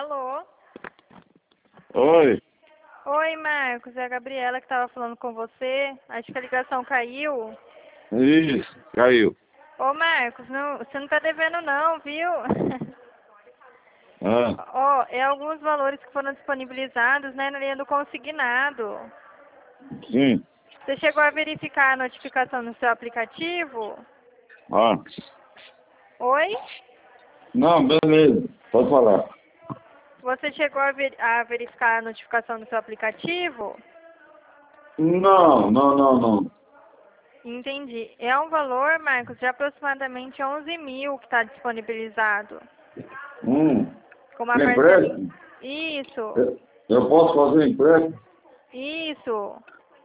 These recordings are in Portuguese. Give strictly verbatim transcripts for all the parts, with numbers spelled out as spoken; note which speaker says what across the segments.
Speaker 1: Alô?
Speaker 2: Oi.
Speaker 1: Oi, Marcos. É a Gabriela que estava falando com você. Acho que a ligação caiu.
Speaker 2: Isso, caiu.
Speaker 1: Ô, Marcos, não, você não tá devendo não, viu?
Speaker 2: Ah,
Speaker 1: Ó, é alguns valores que foram disponibilizados, né, na linha do consignado.
Speaker 2: sim.
Speaker 1: Você chegou a verificar a notificação no seu aplicativo?
Speaker 2: Ah.
Speaker 1: Oi?
Speaker 2: Não, beleza. Pode falar.
Speaker 1: Você chegou a, ver, a verificar a notificação no seu aplicativo?
Speaker 2: Não, não, não, não.
Speaker 1: Entendi. É um valor, Marcos, de aproximadamente onze mil que está disponibilizado.
Speaker 2: Hum.
Speaker 1: Com uma parcelinha.
Speaker 2: Empréstimo?
Speaker 1: Isso,
Speaker 2: Eu, eu posso fazer empréstimo?
Speaker 1: isso.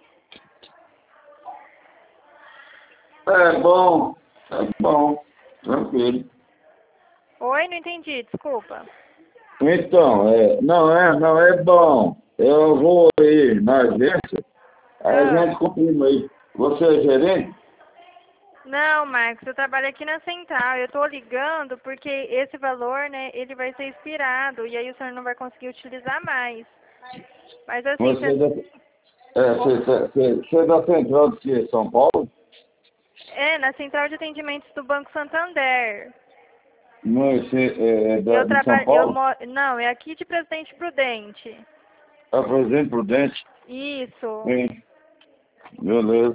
Speaker 2: É bom. É bom. Tranquilo.
Speaker 1: Oi, não entendi, desculpa.
Speaker 2: Então, é, não é, não é bom. Eu vou aí na agência, aí a
Speaker 1: Ah,
Speaker 2: gente comprima aí. Você é gerente?
Speaker 1: não, Marcos, eu trabalho aqui na central. Eu tô ligando porque esse valor, né, ele vai ser expirado e aí o senhor não vai conseguir utilizar mais. Mas assim,
Speaker 2: Você é
Speaker 1: você...
Speaker 2: da, é, você, você, você é da central de quê? São Paulo?
Speaker 1: É, na central de atendimentos do Banco Santander.
Speaker 2: Não, esse é, é da,
Speaker 1: Eu
Speaker 2: de São
Speaker 1: trabalho, eu
Speaker 2: Paulo?
Speaker 1: moro, não, é aqui de Presidente Prudente.
Speaker 2: É Presidente Prudente?
Speaker 1: Isso.
Speaker 2: Sim. Beleza.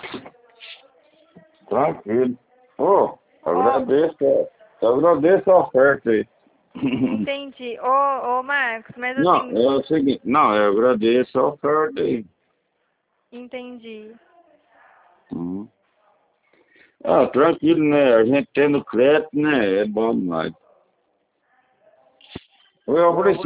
Speaker 2: Tranquilo. Pô,
Speaker 1: Ó,
Speaker 2: agradeço, a- agradeço a oferta aí.
Speaker 1: entendi. Ô, ô, Marcos, mas
Speaker 2: Não,
Speaker 1: assim,
Speaker 2: é o seguinte, não, eu agradeço a oferta aí.
Speaker 1: entendi.
Speaker 2: Uhum. Ah, tranquilo, né? A gente tendo crédito, né? É bom demais. Eu